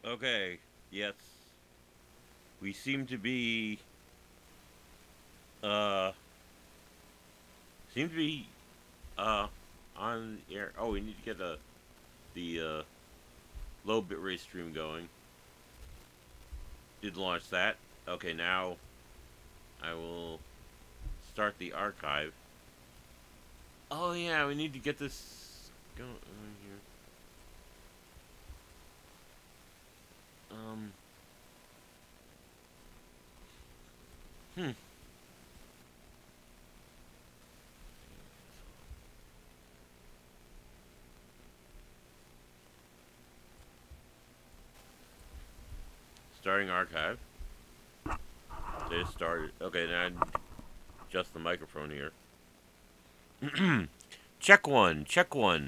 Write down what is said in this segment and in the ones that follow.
Okay, yes. We seem to be, uh, seem to be, uh, on air. Oh, we need to get the low bitrate stream going. Did launch that. Okay, now I will start the archive. Oh yeah, we need to get this going here. Um, hmm. Starting archive. They started. Okay, now adjust the microphone here. Check one. Check one.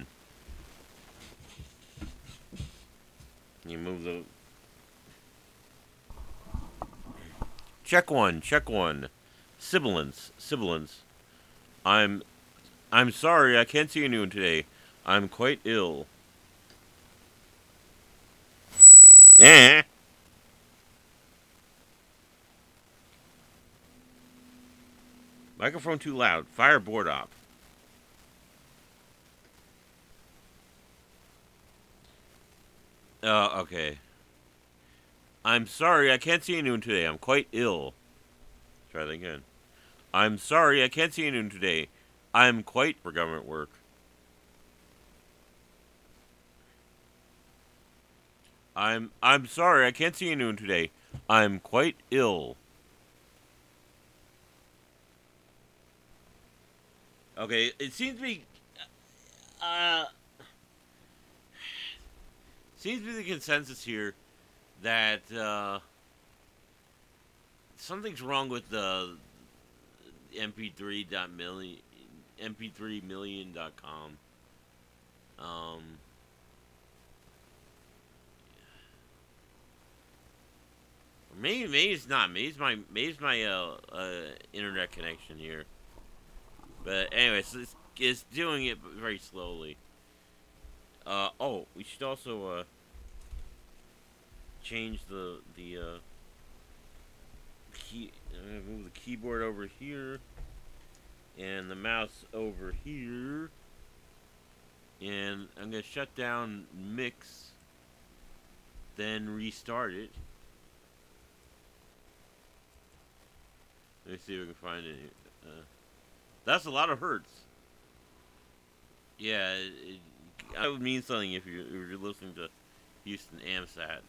You move the. Check one. Check one. Sibilance. Sibilance. I'm. I'm sorry. I can't see anyone today. I'm quite ill. Eh. Microphone too loud. Fire board op. Okay. I'm sorry. I can't see anyone today. I'm quite ill. Try that again. I'm sorry. I can't see anyone today. I'm quite for government work. I'm sorry, I can't see anyone today. I'm quite ill. Okay, it seems to be uh seems to be the consensus here that something's wrong with the mp3.million mp3million.com. Um maybe it's not. Maybe it's my internet connection here. But anyway, so it's doing it very slowly. Oh, we should also change the key. Move the keyboard over here, and the mouse over here, and I'm gonna shut down Mix, then restart it. Let me see if we can find it. That's a lot of hertz. Yeah, that would mean something if you're listening to Houston AMSAT.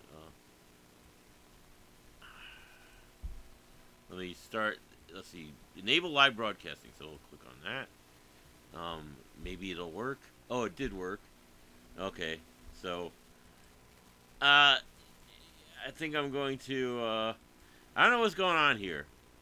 Let me start. Let's see. Enable live broadcasting. So we'll click on that. Maybe it'll work. Oh, it did work. Okay. So, I think I'm going to. I don't know what's going on here.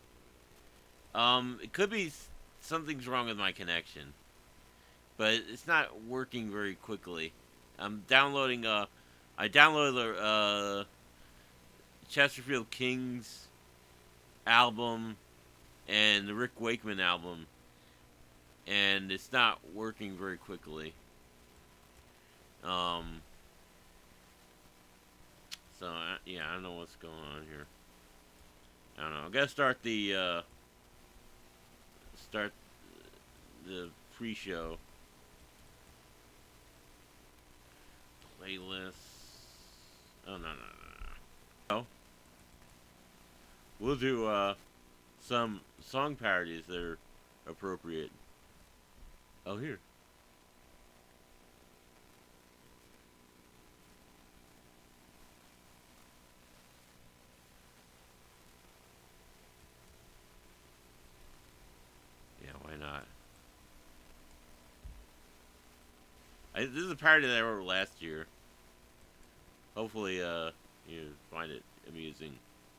It could be something's wrong with my connection, but it's not working very quickly. I'm downloading. I downloaded the Chesterfield Kings album and the Rick Wakeman album, and it's not working very quickly. Um, so yeah, I don't know what's going on here. I don't know. I gotta start the pre-show playlist. Oh no no no no. We'll do some song parodies that are appropriate. Oh, here. Yeah, why not? This is a parody that I wrote last year. Hopefully, you find it amusing.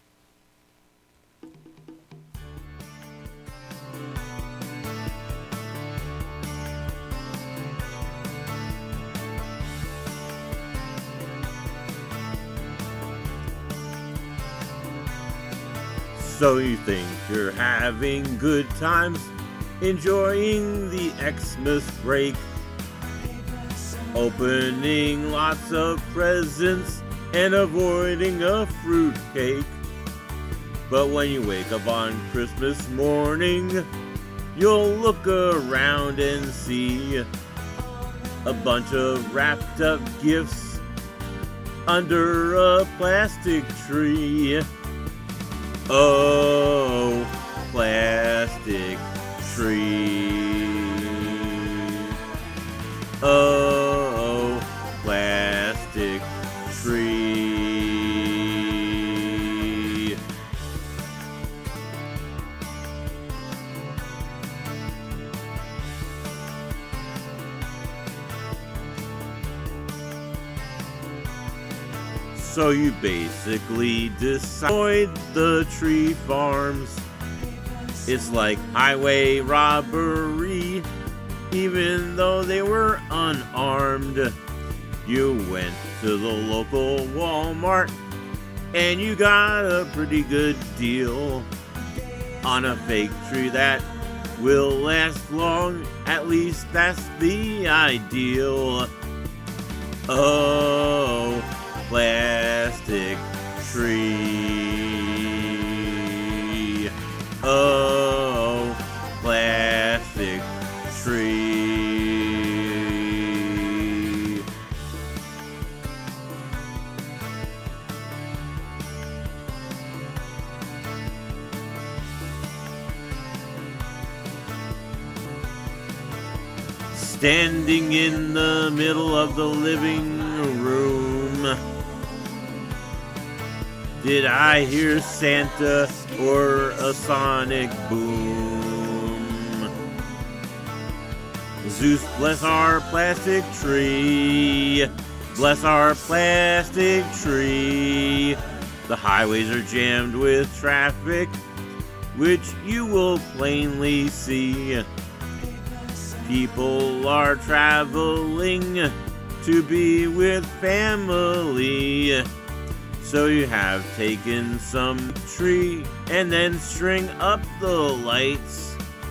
So you think you're having good times, enjoying the Xmas break, opening lots of presents and avoiding a fruitcake. But when you wake up on Christmas morning, you'll look around and see a bunch of wrapped up gifts under a plastic tree. Oh, plastic tree. Oh, plastic tree. So you basically destroyed the tree farms. It's like highway robbery, even though they were unarmed. You went to the local Walmart and you got a pretty good deal on a fake tree that will last long. At least that's the ideal. Oh, plastic tree. Oh, plastic tree. Standing in the middle of the living room, did I hear Santa or a sonic boom? Zeus, bless our plastic tree. Bless our plastic tree. The highways are jammed with traffic, which you will plainly see. People are traveling to be with family. So you have taken some tree and then string up the lights.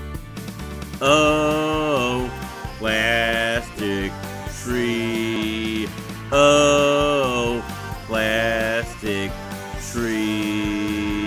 Oh, plastic tree. Oh, plastic tree.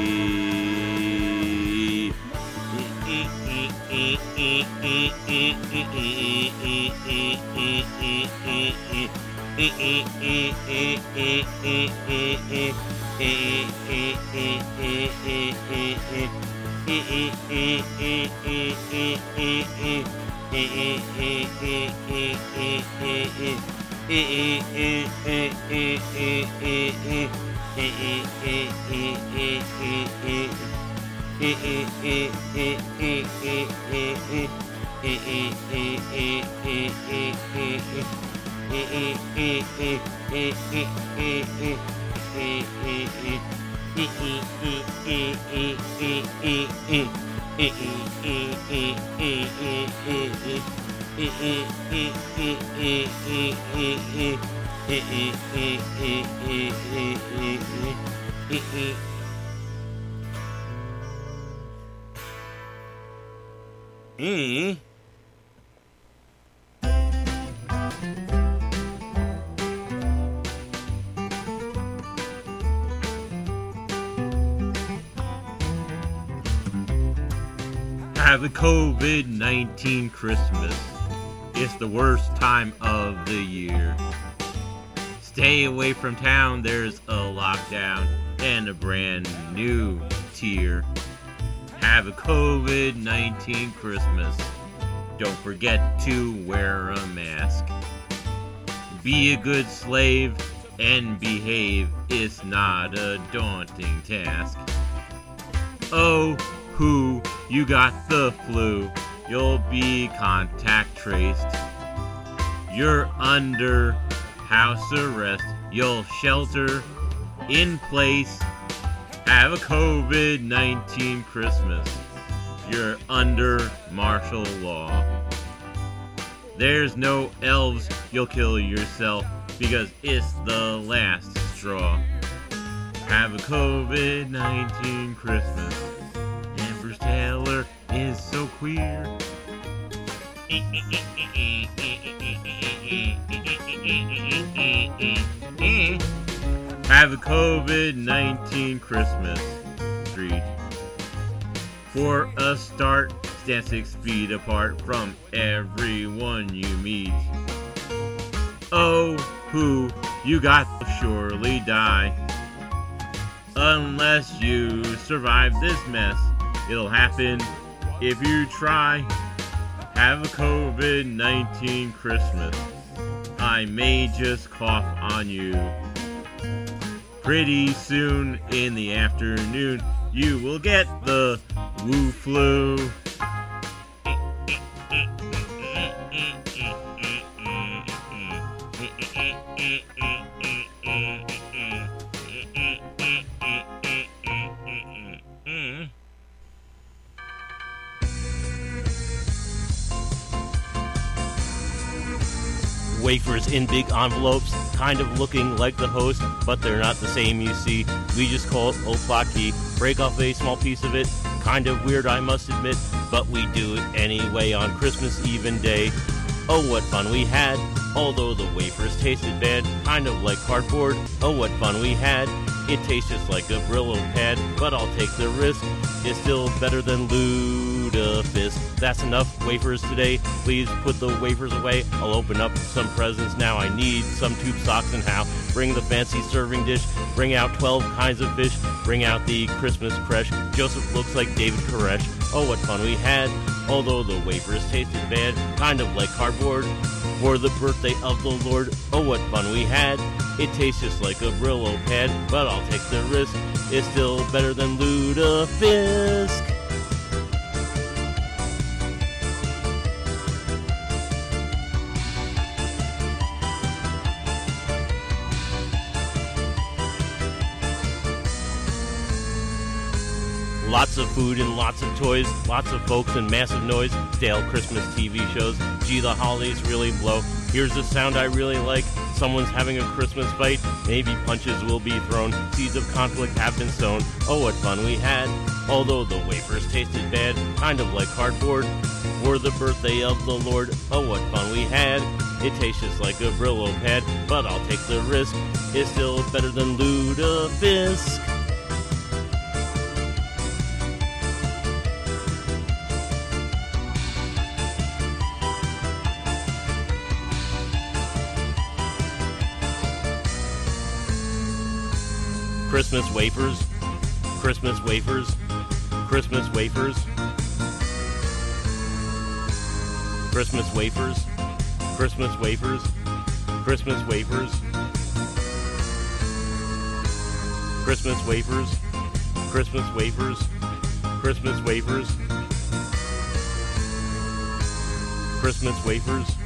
Have a COVID-19 Christmas. It's the worst time of the year. Stay away from town, there's a lockdown and a brand new tier. Have a COVID-19 Christmas. Don't forget to wear a mask. Be a good slave and behave. It's not a daunting task. Oh, who, you got the flu. You'll be contact traced. You're under house arrest. You'll shelter in place. Have a COVID-19 Christmas. You're under martial law. There's no elves. You'll kill yourself because it's the last straw. Have a COVID-19 Christmas. Amber Taylor is so queer. Have a COVID-19 Christmas treat. For a start, stand 6 feet apart from everyone you meet. Oh, who you got will surely die. Unless you survive this mess, it'll happen if you try. Have a COVID-19 Christmas. I may just cough on you. Pretty soon in the afternoon, you will get the Wu flu. Wafers in big envelopes, kind of looking like the host, but they're not the same, you see. We just call it Oplaki. Break off a small piece of it, kind of weird I must admit, but we do it anyway on Christmas Eve and day. Oh, what fun we had, although the wafers tasted bad, kind of like cardboard. Oh, what fun we had, it tastes just like a Brillo pad, but I'll take the risk, it's still better than Ludafisk. That's enough wafers today, please put the wafers away. I'll open up some presents now, I need some tube socks and how. Bring the fancy serving dish, bring out 12 kinds of fish, bring out the Christmas creche. Joseph looks like David Koresh. Oh, what fun we had, although the wafers tasted bad, kind of like cardboard. For the birthday of the Lord, oh, what fun we had. It tastes just like a Brillo pad, but I'll take the risk. It's still better than Ludafisk. Lots of food and lots of toys, lots of folks and massive noise, stale Christmas TV shows. Gee, the holidays really blow. Here's the sound I really like. Someone's having a Christmas fight. Maybe punches will be thrown. Seeds of conflict have been sown. Oh, what fun we had. Although the wafers tasted bad, kind of like cardboard. For the birthday of the Lord, oh, what fun we had. It tastes just like a Brillo pad, but I'll take the risk. It's still better than Ludafisk. Christmas wafers, Christmas wafers, Christmas wafers, Christmas wafers, Christmas wafers, Christmas wafers, Christmas wafers, Christmas wafers, Christmas wafers, Christmas wafers.